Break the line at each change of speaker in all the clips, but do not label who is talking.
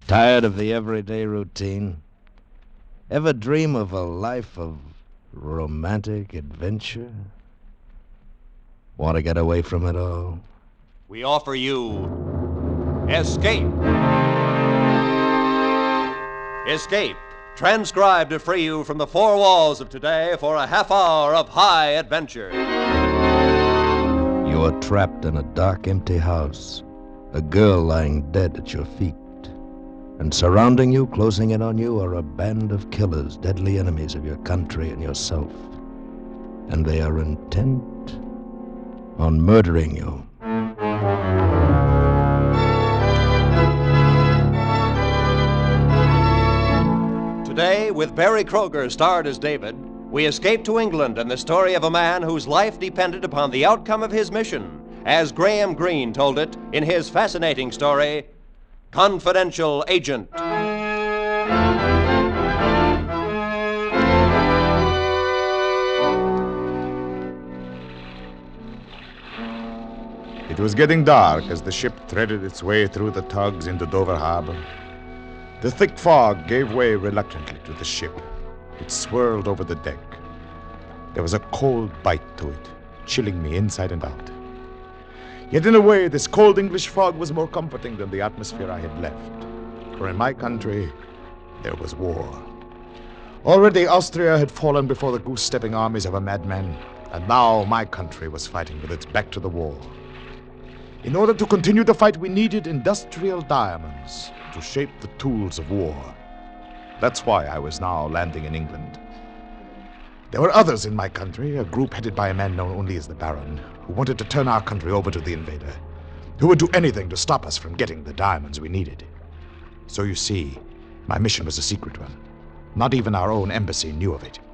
Tired of the everyday routine? Ever dream of a life of romantic adventure? Want to get away from it all?
We offer you Escape. Escape, transcribed to free you from the four walls of today for a half hour of high adventure.
You are trapped in a dark, empty house, a girl lying dead at your feet. And surrounding you, closing in on you, are a band of killers, deadly enemies of your country and yourself. And they are intent on murdering you.
Today, with Barry Kroger starred as David, we escape to England and the story of a man whose life depended upon the outcome of his mission, as Graham Greene told it in his fascinating story, Confidential Agent.
It was getting dark as the ship threaded its way through the tugs into Dover Harbor. The thick fog gave way reluctantly to the ship. It swirled over the deck. There was a cold bite to it, chilling me inside and out. Yet in a way, this cold English fog was more comforting than the atmosphere I had left. For in my country, there was war. Already Austria had fallen before the goose-stepping armies of a madman, and now my country was fighting with its back to the wall. In order to continue the fight, we needed industrial diamonds to shape the tools of war. That's why I was now landing in England. There were others in my country, a group headed by a man known only as the Baron, who wanted to turn our country over to the invader, who would do anything to stop us from getting the diamonds we needed. So you see, my mission was a secret one. Not even our own embassy knew of it.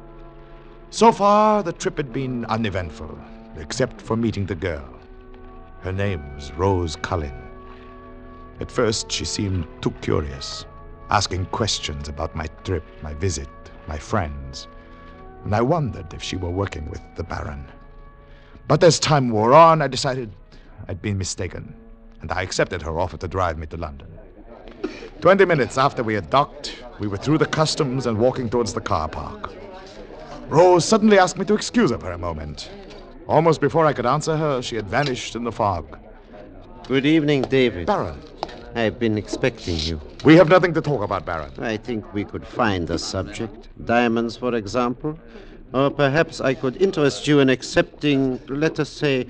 So far, the trip had been uneventful, except for meeting the girl. Her name was Rose Cullen. At first, she seemed too curious, asking questions about my trip, my visit, my friends, and I wondered if she were working with the Baron. But as time wore on, I decided I'd been mistaken, and I accepted her offer to drive me to London. 20 minutes after we had docked, we were through the customs and walking towards the car park. Rose suddenly asked me to excuse her for a moment. Almost before I could answer her, she had vanished in the fog.
Good evening, David.
Baron.
I've been expecting you.
We have nothing to talk about, Baron.
I think we could find a subject. Diamonds, for example. Or perhaps I could interest you in accepting, let us say,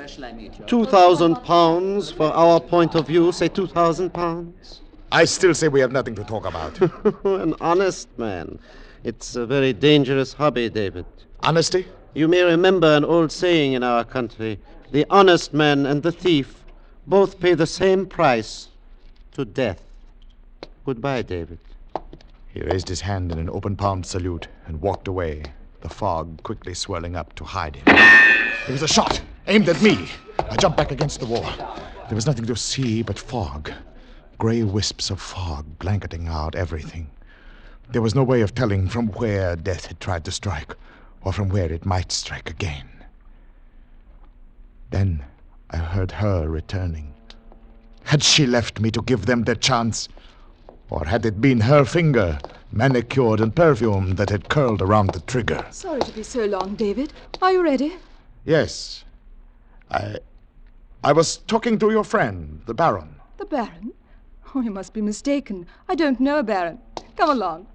2,000 pounds for our point of view. Say 2,000 pounds.
I still say we have nothing to talk about.
An honest man. It's a very dangerous hobby, David.
Honesty?
You may remember an old saying in our country. The honest man and the thief both pay the same price, to death. Goodbye, David.
He raised his hand in an open-palmed salute and walked away, the fog quickly swirling up to hide him. There was a shot, aimed at me. I jumped back against the wall. There was nothing to see but fog. Gray wisps of fog blanketing out everything. There was no way of telling from where death had tried to strike, or from where it might strike again. Then I heard her returning. Had she left me to give them their chance? Or had it been her finger, manicured and perfumed, that had curled around the trigger?
Sorry to be so long, David. Are you ready?
Yes. I was talking to your friend, the Baron.
The Baron? Oh, you must be mistaken. I don't know a Baron. Come along.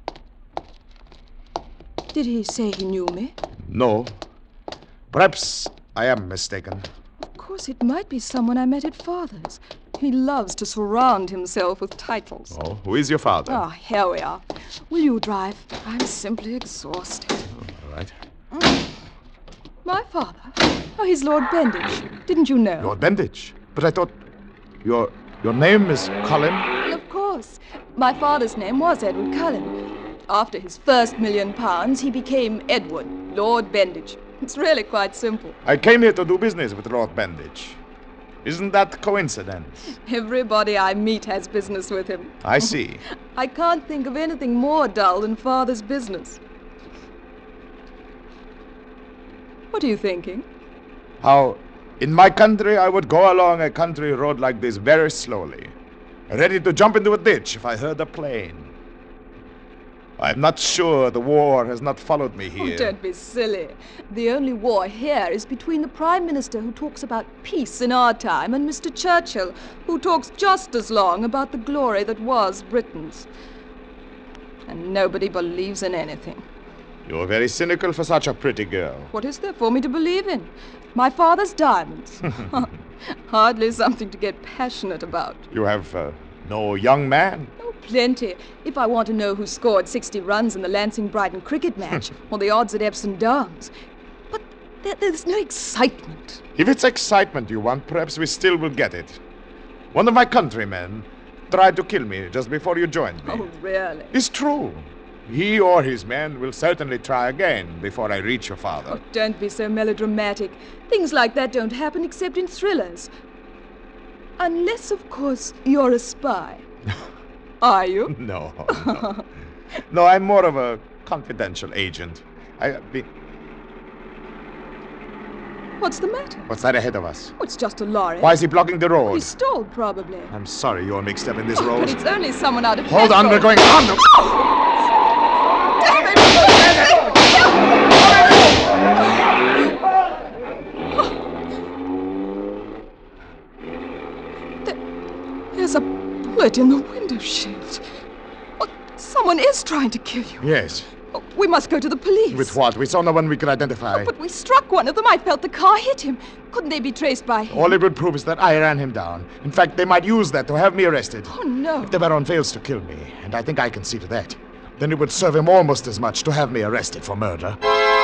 Did he say he knew me?
No. Perhaps I am mistaken.
Of course, it might be someone I met at Father's. He loves to surround himself with titles.
Oh, who is your father?
Ah, here we are. Will you drive? I'm simply exhausted.
All right.
My father? Oh, he's Lord Bendage. Didn't you know?
Lord Bendage? But I thought your name is Cullen?
Well, of course. My father's name was Edward Cullen. After his first £1 million, he became Edward, Lord Bendage. It's really quite simple.
I came here to do business with Lord Bendage. Isn't that coincidence?
Everybody I meet has business with him.
I see.
I can't think of anything more dull than father's business. What are you thinking?
How, in my country, I would go along a country road like this very slowly. ready to jump into a ditch if I heard a plane. I'm not sure the war has not followed me here.
Oh, don't be silly. The only war here is between the Prime Minister who talks about peace in our time and Mr. Churchill, who talks just as long about the glory that was Britain's. And nobody believes in anything.
You're very cynical for such a pretty girl.
What is there for me to believe in? My father's diamonds. Hardly something to get passionate about.
You have no young man?
Oh, plenty. If I want to know who scored 60 runs in the Lancing-Brighton cricket match, or the odds at Epsom Downs. But there's no excitement.
If it's excitement you want, perhaps we still will get it. One of my countrymen tried to kill me just before you joined me.
Oh, really?
It's true. He or his men will certainly try again before I reach your father.
Oh, don't be so melodramatic. Things like that don't happen except in thrillers. Unless, of course, you're a spy. Are you?
No. No, I'm more of a confidential agent.
What's the matter?
What's that ahead of us?
Oh, it's just a lorry.
Why is he blocking the road?
He stalled, probably.
I'm sorry you're mixed up in this
Oh,
road.
but it's only someone out of
Hold on,
petrol.
we're going on.
Damn it! There's a bullet in the window shield. Oh, someone is trying to kill you.
Yes.
Oh, we must go to the police.
With what? We saw no one we could identify.
Oh, but we struck one of them. I felt the car hit him. Couldn't they be traced by him?
All it would prove is that I ran him down. In fact, they might use that to have me arrested.
Oh, no.
If the Baron fails to kill me, and I think I can see to that, then it would serve him almost as much to have me arrested for murder.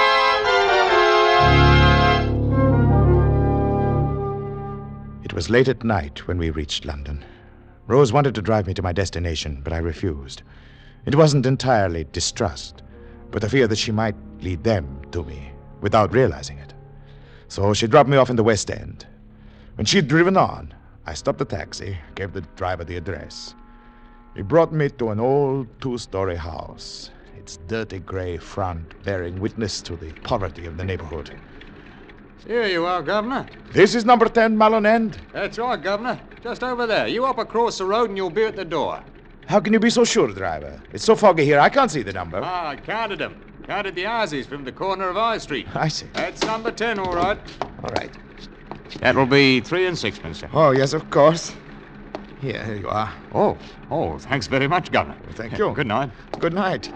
It was late at night when we reached London. Rose wanted to drive me to my destination, but I refused. It wasn't entirely distrust, but a fear that she might lead them to me without realizing it. So she dropped me off in the West End. When she'd driven on, I stopped the taxi, gave the driver the address. He brought me to an old two-story house, its dirty gray front bearing witness to the poverty of the neighborhood.
Here you are, Governor.
This is number 10 Malone End.
That's right, Governor. Just over there. You up across the road and you'll be at the door.
How can you be so sure, driver? It's so foggy here, I can't see the number.
Ah, I counted them. Counted the houses from the corner of High Street.
I see.
That's number 10, all right.
All right.
That'll be 3 and 6pence, sir.
Oh, yes, of course. Here you are.
Oh, thanks very much, Governor.
Thank you.
Good night.
Good night.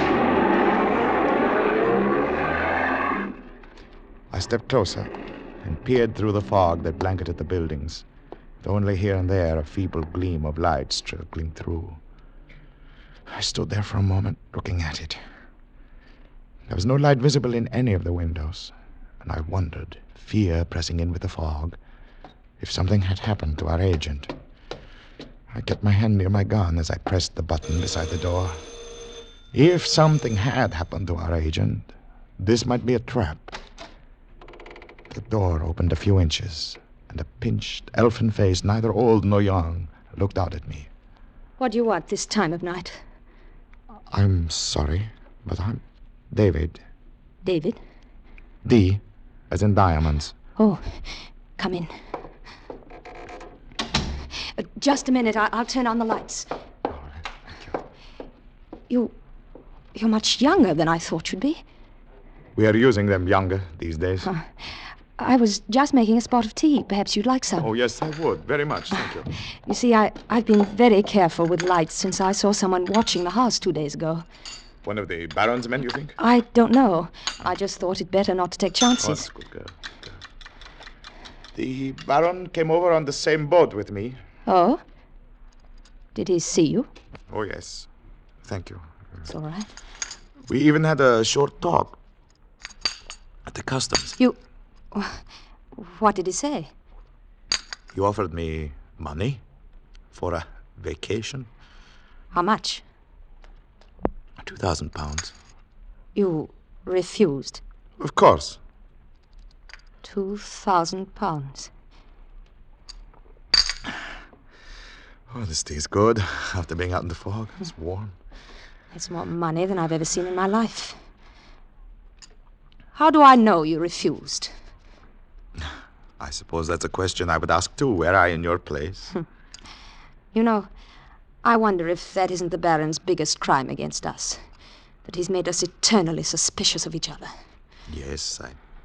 I stepped closer and peered through the fog that blanketed the buildings, with only here and there a feeble gleam of light struggling through. I stood there for a moment, looking at it. There was no light visible in any of the windows, and I wondered, fear pressing in with the fog, if something had happened to our agent. I kept my hand near my gun as I pressed the button beside the door. If something had happened to our agent, this might be a trap. The door opened a few inches, and a pinched, elfin face, neither old nor young, looked out at me.
What do you want this time of night?
I'm sorry, but I'm David.
David?
D, as in diamonds.
Oh, come in. Just a minute. I'll turn on the lights.
All right, thank you.
You're much younger than I thought you'd be.
We are using them younger these days.
I was just making a spot of tea. Perhaps you'd like some.
Oh, yes, I would. Very much, thank you.
You see, I've been very careful with lights since I saw someone watching the house 2 days ago.
One of the Baron's men, you think?
I don't know. I just thought it better not to take
Oh, that's
chances.
a good girl. The Baron came over on the same boat with me.
Oh? Did he see you?
Oh, yes. Thank you.
It's all right.
We even had a short talk at the customs.
What did he say?
He offered me money for a vacation.
How much?
£2,000.
You refused.
Of course.
£2,000.
Oh, this tea's good. After being out in the fog, it's warm.
It's more money than I've ever seen in my life. How do I know you refused?
I suppose that's a question I would ask too, were I in your place.
You know, I wonder if that isn't the Baron's biggest crime against us. That he's made us eternally suspicious of each other.
Yes,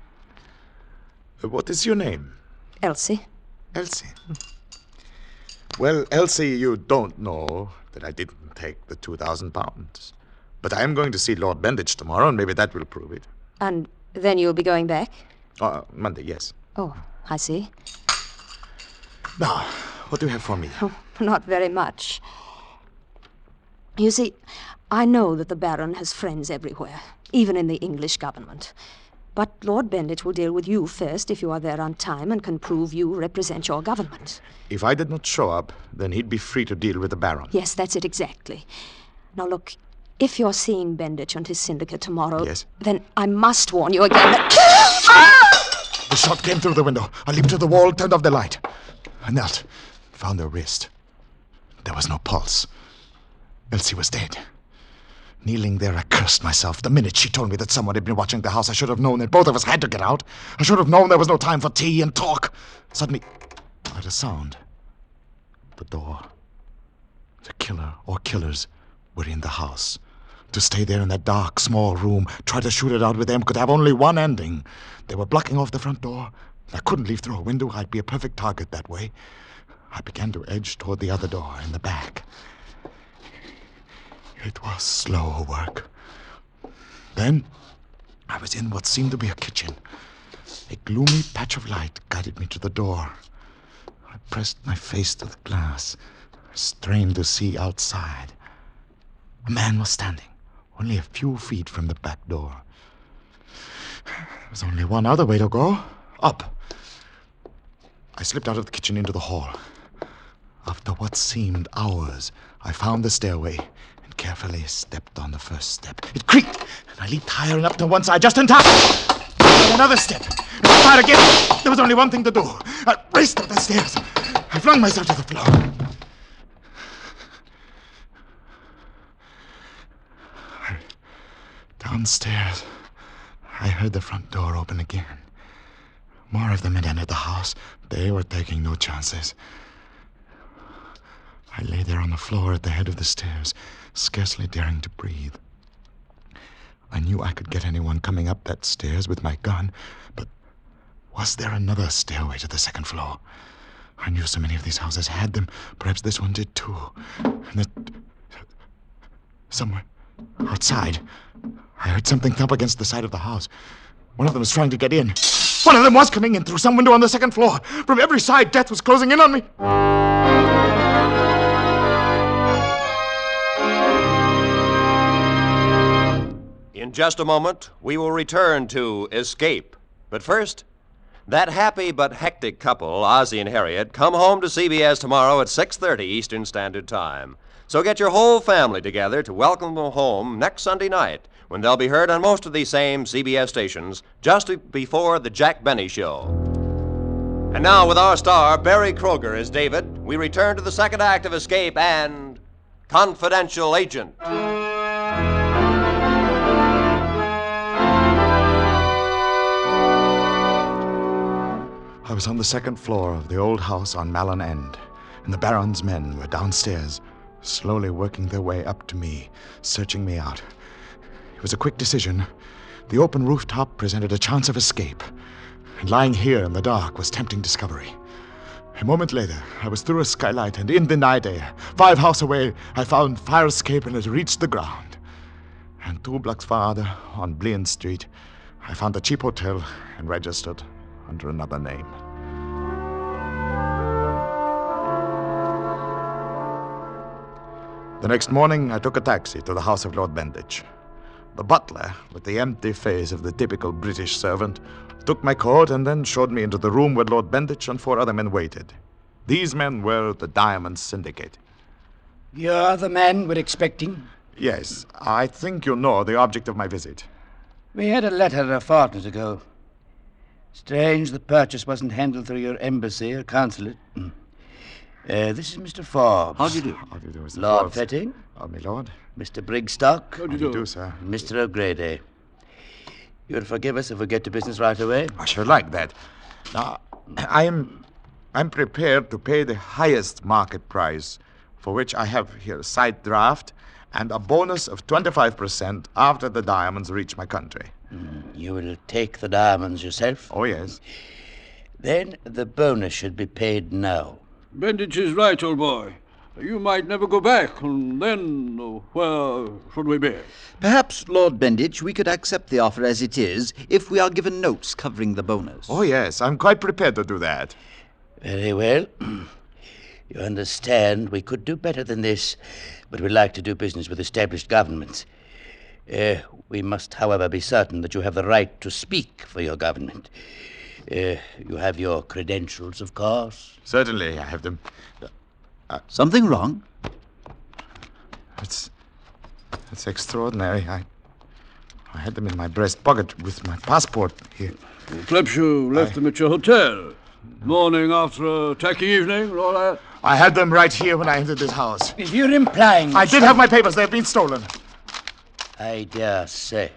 What is your name?
Elsie?
Elsie. Well, Elsie, you don't know that I didn't take the 2,000 pounds. But I am going to see Lord Benditch tomorrow, and maybe that will prove it.
And then you'll be going back?
Monday, yes.
Oh, I see.
Now, what do you have for me?
Oh, not very much. You see, I know that the Baron has friends everywhere, even in the English government. But Lord Benditch will deal with you first if you are there on time and can prove you represent your government.
If I did not show up, then he'd be free to deal with the Baron.
Yes, that's it exactly. Now look, if you're seeing Benditch and his syndicate tomorrow,
yes,
then I must warn you again that...
The shot came through the window. I leaped to the wall, turned off the light. I knelt, found her wrist. There was no pulse. Elsie was dead. Kneeling there, I cursed myself. The minute she told me that someone had been watching the house, I should have known that both of us had to get out. I should have known there was no time for tea and talk. Suddenly, I heard a sound. The door. The killer or killers were in the house. To stay there in that dark, small room, try to shoot it out with them, could have only one ending. They were blocking off the front door. I couldn't leave through a window. I'd be a perfect target that way. I began to edge toward the other door in the back. It was slow work. Then I was in what seemed to be a kitchen. A gloomy patch of light guided me to the door. I pressed my face to the glass. I strained to see outside. A man was standing, only a few feet from the back door. There was only one other way to go. Up. I slipped out of the kitchen into the hall. After what seemed hours, I found the stairway and carefully stepped on the first step. It creaked, and I leaped higher and up to one side just in time. Then another step, and I tried again. There was only one thing to do. I raced up the stairs. I flung myself to the floor. Downstairs, I heard the front door open again. More of them had entered the house. They were taking no chances. I lay there on the floor at the head of the stairs, scarcely daring to breathe. I knew I could get anyone coming up that stairs with my gun, but was there another stairway to the second floor? I knew so many of these houses had them. Perhaps this one did too. And that somewhere outside, I heard something thump against the side of the house. One of them was trying to get in. One of them was coming in through some window on the second floor. From every side, death was closing in on me.
In just a moment, we will return to Escape. But first, that happy but hectic couple, Ozzie and Harriet, come home to CBS tomorrow at 6:30 Eastern Standard Time. So get your whole family together to welcome them home next Sunday night, when they'll be heard on most of these same CBS stations, just before the Jack Benny Show. And now, with our star, Barry Kroger as David, we return to the second act of Escape and Confidential Agent.
I was on the second floor of the old house on Malin End, and the Baron's men were downstairs, slowly working their way up to me, searching me out. It was a quick decision. The open rooftop presented a chance of escape, and lying here in the dark was tempting discovery. A moment later, I was through a skylight and in the night air. 5 houses away, I found fire escape and had reached the ground. And 2 blocks farther, on Blean Street, I found a cheap hotel and registered under another name. The next morning, I took a taxi to the house of Lord Benditch. The butler, with the empty face of the typical British servant, took my coat and then showed me into the room where Lord Benditch and 4 other men waited. These men were the Diamond Syndicate.
You're the man we're expecting?
Yes, I think you know the object of my visit.
We had a letter a fortnight ago. Strange the purchase wasn't handled through your embassy or consulate. This is Mr. Forbes.
How do you do?
How do you do, Mr.
Lord
Forbes?
Fetting.
Oh, my lord.
Mr. Brigstock.
How do you do, sir?
Mr. O'Grady. You'll forgive us if we get to business right away?
I should like that. Now, I'm prepared to pay the highest market price for which I have here a side draft and a bonus of 25% after the diamonds reach my country.
You will take the diamonds yourself?
Oh, yes.
Then the bonus should be paid now.
Benditch is right, old boy. You might never go back, and then where should we be?
Perhaps, Lord Benditch, we could accept the offer as it is if we are given notes covering the bonus.
Oh, yes, I'm quite prepared to do that.
Very well. You understand, we could do better than this, but we like to do business with established governments. We must, however, be certain that you have the right to speak for your government. You have your credentials, of course.
Certainly, I have them.
Something wrong?
It's extraordinary. I had them in my breast pocket with my passport here.
Clepshaw left them at your hotel. Morning after a tacky evening, and all that.
I had them right here when I entered this house.
If you're implying...
I did have my papers. They have been stolen.
I dare say.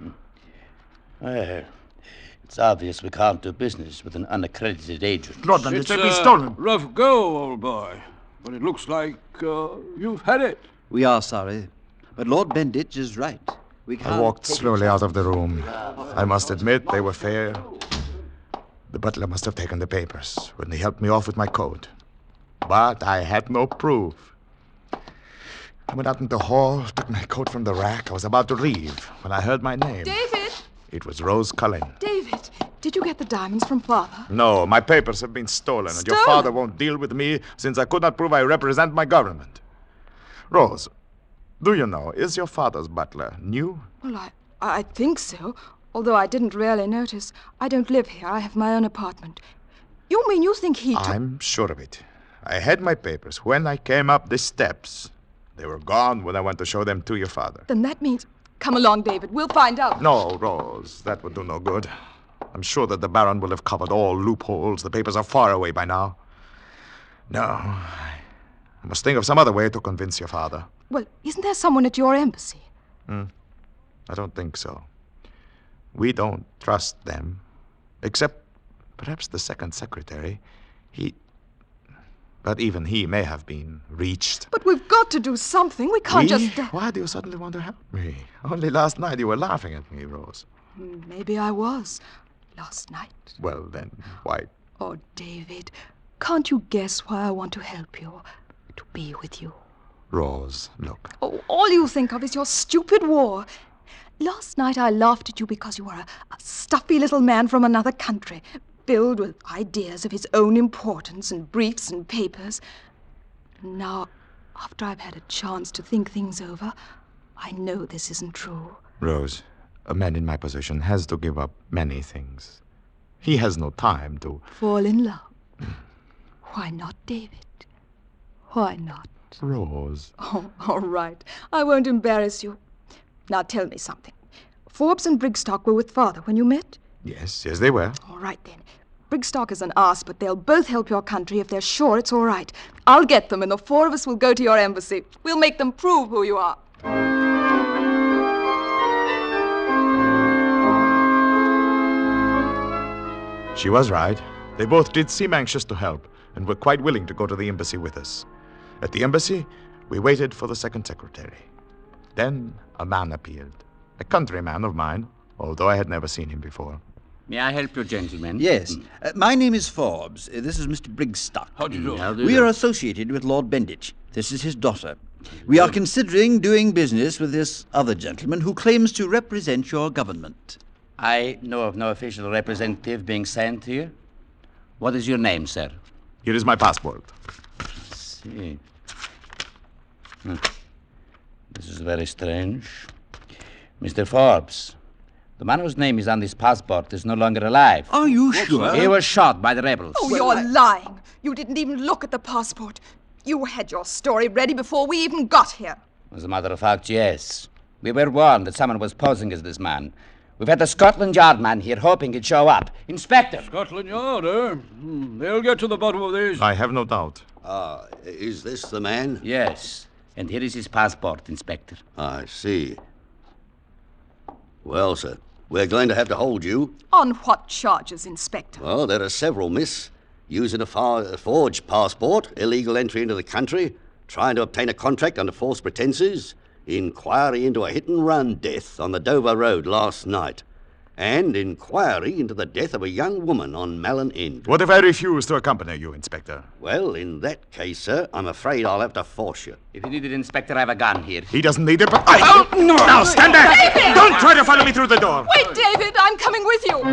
Well, it's obvious we can't do business with an unaccredited agent.
Lord Benditch, they've been stolen.
Rough go, old boy. But it looks like you've had it.
We are sorry, but Lord Benditch is right. We can't.
I walked slowly out of the room. I must admit they were fair. The butler must have taken the papers when he helped me off with my coat. But I had no proof. I went out into the hall, took my coat from the rack. I was about to leave when I heard my name.
David!
It was Rose Cullen.
David, did you get the diamonds from Father?
No, my papers have been stolen, and your father won't deal with me since I could not prove I represent my government. Rose, do you know, is your father's butler new?
Well, I think so, although I didn't really notice. I don't live here. I have my own apartment. You mean you think he took...
I'm sure of it. I had my papers when I came up the steps. They were gone when I went to show them to your father.
Then that means... Come along, David. We'll find out.
No, Rose, that would do no good. I'm sure that the Baron will have covered all loopholes. The papers are far away by now. No, I must think of some other way to convince your father.
Well, isn't there someone at your embassy?
I don't think so. We don't trust them. Except perhaps the second secretary. But even he may have been reached.
But we've got to do something. We can't just...
Why do you suddenly want to help me? Only last night you were laughing at me, Rose.
Maybe I was. Last night.
Well, then, why?
Oh, David, can't you guess why I want to help you? To be with you.
Rose, look.
Oh, all you think of is your stupid war. Last night I laughed at you because you were a stuffy little man from another country, filled with ideas of his own importance and briefs and papers. Now, after I've had a chance to think things over, I know this isn't true.
Rose, a man in my position has to give up many things. He has no time to...
Fall in love. Why not, David? Why not?
Rose.
Oh, all right. I won't embarrass you. Now tell me something. Forbes and Brigstock were with Father when you met?
Yes, they were.
All right, then. Brigstock is an ass, but they'll both help your country if they're sure it's all right. I'll get them, and the four of us will go to your embassy. We'll make them prove who you are.
She was right. They both did seem anxious to help, and were quite willing to go to the embassy with us. At the embassy, we waited for the second secretary. Then a man appeared, a countryman of mine, although I had never seen him before.
May I help you, gentlemen?
Yes. My name is Forbes. This is Mr. Brigstock.
How do you do?
We are associated with Lord Benditch. This is his daughter. We are considering doing business with this other gentleman who claims to represent your government.
I know of no official representative being sent here. What is your name, sir?
Here is my passport.
See. This is very strange. Mr. Forbes, the man whose name is on this passport is no longer alive.
Are you sure?
He was shot by the rebels.
Oh, you're lying. You didn't even look at the passport. You had your story ready before we even got here.
As a matter of fact, yes. We were warned that someone was posing as this man. We've had the Scotland Yard man here hoping he'd show up. Inspector!
Scotland Yard, eh? They'll get to the bottom of these.
I have no doubt.
Is this the man?
Yes. And here is his passport, Inspector.
I see. Well, sir, we're going to have to hold you.
On what charges, Inspector?
Well, there are several, miss. Using a forged passport, illegal entry into the country, trying to obtain a contract under false pretences, inquiry into a hit-and-run death on the Dover Road last night, and inquiry into the death of a young woman on Malin End.
What if I refuse to accompany you, Inspector?
Well, in that case, sir, I'm afraid I'll have to force you.
If you need it, Inspector, I have a gun here.
He doesn't need it, but I... Oh, no! Now, stand back!
David!
Don't try to follow me through the door!
Wait, David, I'm coming with you.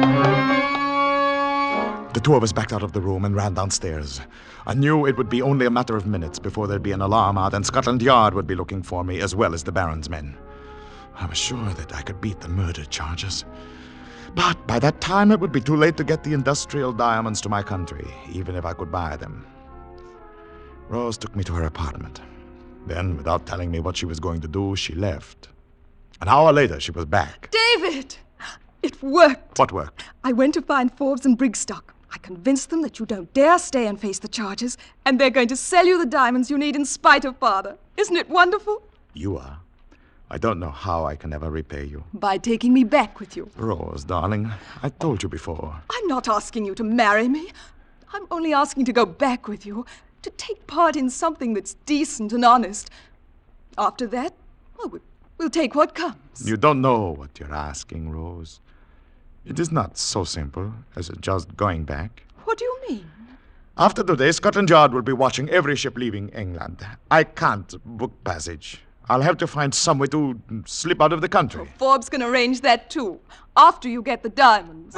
The two of us backed out of the room and ran downstairs. I knew it would be only a matter of minutes before there'd be an alarm out and Scotland Yard would be looking for me, as well as the Baron's men. I was sure that I could beat the murder charges. But by that time, it would be too late to get the industrial diamonds to my country, even if I could buy them. Rose took me to her apartment. Then, without telling me what she was going to do, she left. An hour later, she was back.
David! It worked.
What worked?
I went to find Forbes and Brigstock. I convinced them that you don't dare stay and face the charges, and they're going to sell you the diamonds you need in spite of Father. Isn't it wonderful?
You are. I don't know how I can ever repay you.
By taking me back with you.
Rose, darling, I told you before.
I'm not asking you to marry me. I'm only asking to go back with you, to take part in something that's decent and honest. After that, well, we'll take what comes.
You don't know what you're asking, Rose. It is not so simple as just going back.
What do you mean?
After today, Scotland Yard will be watching every ship leaving England. I can't book passage. I'll have to find some way to slip out of the country.
Well, Forbes can arrange that too, after you get the diamonds.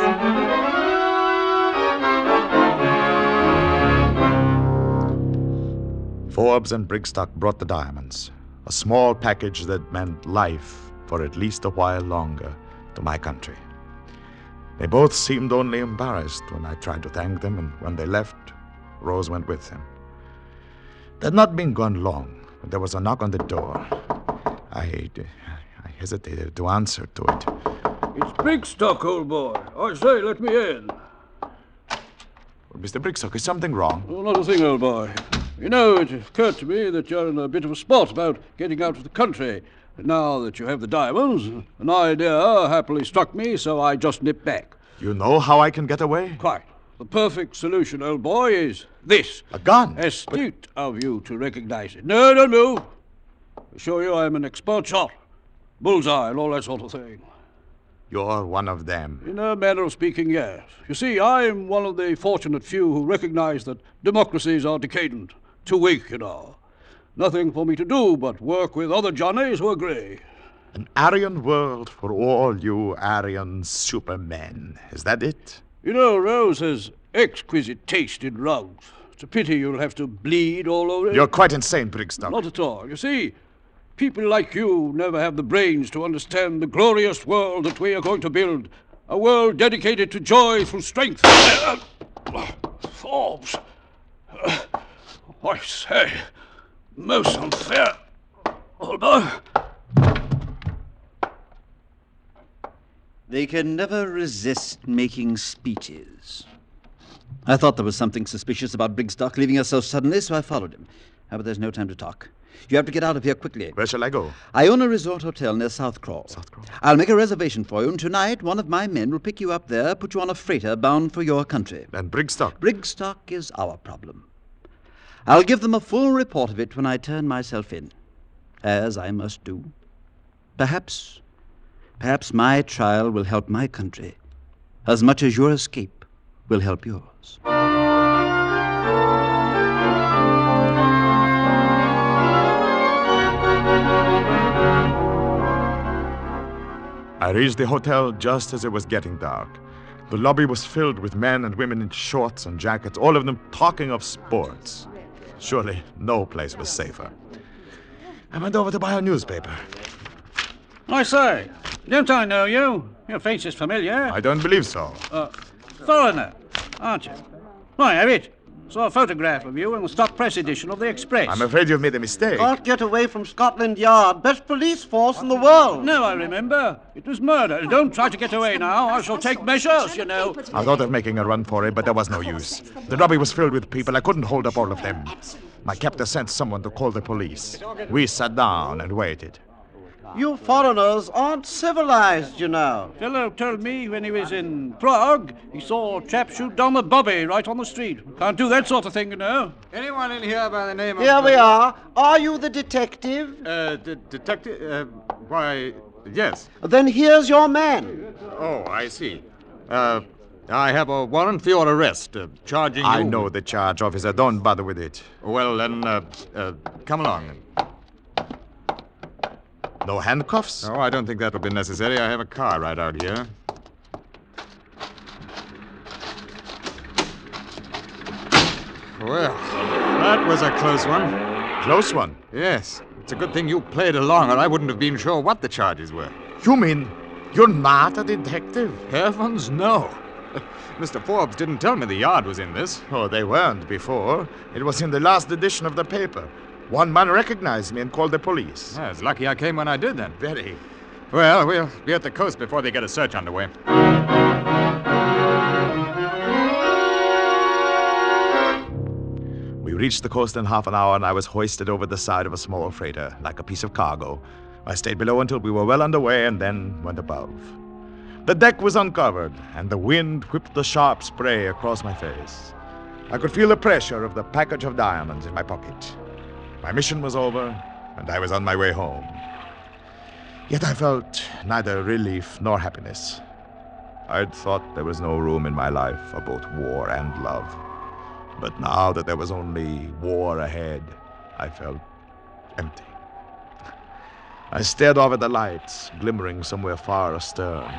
Forbes and Brigstock brought the diamonds, a small package that meant life for at least a while longer to my country. They both seemed only embarrassed when I tried to thank them, and when they left, Rose went with them. They'd not been gone long when there was a knock on the door. I hesitated to answer to it.
It's Brigstock, old boy. I say, let me in.
Well, Mr. Brigstock, is something wrong?
Oh, not a thing, old boy. You know, it occurred to me that you're in a bit of a spot about getting out of the country. Now that you have the diamonds, an idea happily struck me, so I just nipped back.
You know how I can get away?
Quite. The perfect solution, old boy, is this.
A gun?
Astute of you to recognize it. No, don't move. I assure you I'm an expert shot. Bullseye and all that sort of thing.
You're one of them.
In a manner of speaking, yes. You see, I'm one of the fortunate few who recognize that democracies are decadent. Too weak, you know. Nothing for me to do but work with other Johnnies who agree.
An Aryan world for all you Aryan supermen. Is that it?
You know, Rose has exquisite taste in rugs. It's a pity you'll have to bleed all over it.
You're quite insane, Brigstock.
Not at all. You see, people like you never have the brains to understand the glorious world that we are going to build. A world dedicated to joy through strength. Forbes. I say, most unfair. Hold on.
They can never resist making speeches. I thought there was something suspicious about Brigstock leaving us so suddenly, so I followed him. But there's no time to talk. You have to get out of here quickly.
Where shall I go?
I own a resort hotel near South Crawl.
South Crawl?
I'll make a reservation for you, and tonight one of my men will pick you up there, put you on a freighter bound for your country.
And Brigstock?
Brigstock is our problem. I'll give them a full report of it when I turn myself in, as I must do. Perhaps my trial will help my country as much as your escape will help yours.
I reached the hotel just as it was getting dark. The lobby was filled with men and women in shorts and jackets, all of them talking of sports. Surely no place was safer. I went over to buy a newspaper.
I say, don't I know you? Your face is familiar.
I don't believe so.
Foreigner, aren't you? Why, have it. Saw a photograph of you in the stock press edition of the Express.
I'm afraid you've made a mistake.
Can't get away from Scotland Yard. Best police force in the world.
No, I remember. It was murder. Don't try to get away now. I shall take measures, you know.
I thought of making a run for it, but there was no use. The lobby was filled with people. I couldn't hold up all of them. My captor sent someone to call the police. We sat down and waited.
You foreigners aren't civilized, you know.
Fellow told me when he was in Prague, he saw a chap shoot down the bobby right on the street. Can't do that sort of thing, you know.
Anyone in here by the name of...
Here we are. Are you the detective?
Detective? Why, yes.
Then here's your man.
Oh, I see. I have a warrant for your arrest, charging you...
I know the charge, officer. Don't bother with it.
Well, then, come along.
No handcuffs?
No, I don't think that'll be necessary. I have a car right out here. Well, that was a close one.
Close one?
Yes. It's a good thing you played along, or I wouldn't have been sure what the charges were.
You mean you're not a detective?
Heavens, no. Mr. Forbes didn't tell me the Yard was in this.
Oh, they weren't before. It was in the last edition of the paper. One man recognized me and called the police.
Yeah, it's lucky I came when I did then.
Very.
Well, we'll be at the coast before they get a search underway.
We reached the coast in half an hour, and I was hoisted over the side of a small freighter, like a piece of cargo. I stayed below until we were well underway and then went above. The deck was uncovered, and the wind whipped the sharp spray across my face. I could feel the pressure of the package of diamonds in my pocket. My mission was over, and I was on my way home. Yet I felt neither relief nor happiness. I'd thought there was no room in my life for both war and love. But now that there was only war ahead, I felt empty. I stared off at the lights, glimmering somewhere far astern.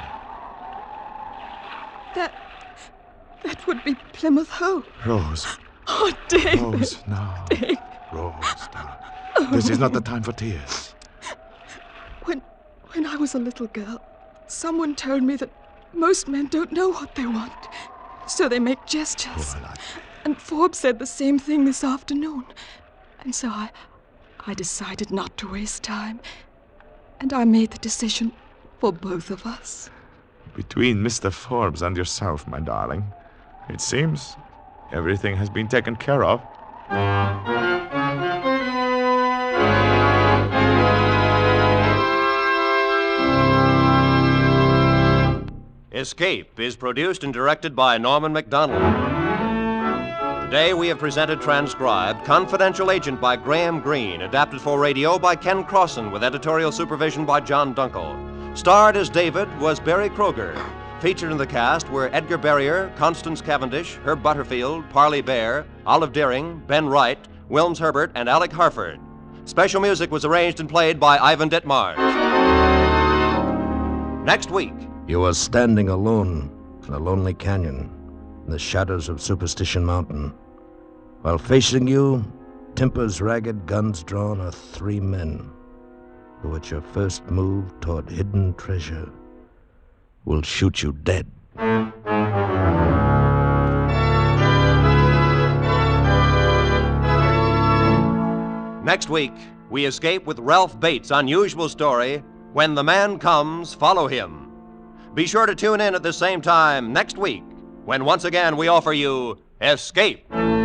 That would be Plymouth Hoe.
Rose.
Oh, David.
Rose, no.
David.
Rose, darling. This is not the time for tears.
When I was a little girl, someone told me that most men don't know what they want, so they make gestures.
Oh,
And Forbes said the same thing this afternoon. And so I decided not to waste time. And I made the decision for both of us.
Between Mr. Forbes and yourself, my darling, it seems everything has been taken care of.
Escape is produced and directed by Norman MacDonald. Today we have presented transcribed Confidential Agent by Graham Greene, adapted for radio by Ken Crossan with editorial supervision by John Dunkel. Starred as David was Barry Kroger. Featured in the cast were Edgar Barrier, Constance Cavendish, Herb Butterfield, Parley Bear, Olive Deering, Ben Wright, Wilms Herbert, and Alec Harford. Special music was arranged and played by Ivan Ditmars. Next week.
You are standing alone in a lonely canyon in the shadows of Superstition Mountain. While facing you, tempers ragged, guns drawn, are three men who at your first move toward hidden treasure will shoot you dead.
Next week, we escape with Ralph Bates' unusual story, When the Man Comes, Follow Him. Be sure to tune in at the same time next week, when once again we offer you Escape.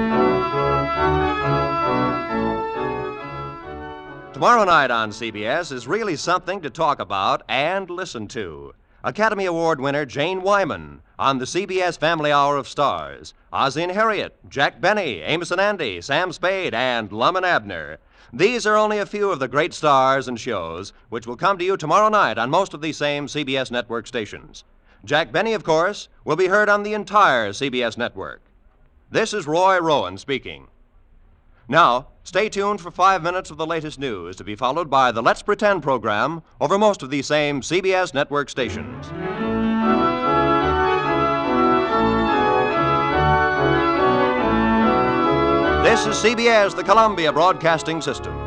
Tomorrow night on CBS is really something to talk about and listen to. Academy Award winner Jane Wyman on the CBS Family Hour of Stars. Ozzie and Harriet, Jack Benny, Amos and Andy, Sam Spade, and Lum and Abner. These are only a few of the great stars and shows which will come to you tomorrow night on most of these same CBS network stations. Jack Benny, of course, will be heard on the entire CBS network. This is Roy Rowan speaking. Now, stay tuned for 5 minutes of the latest news to be followed by the Let's Pretend program over most of these same CBS network stations. This is CBS, the Columbia Broadcasting System.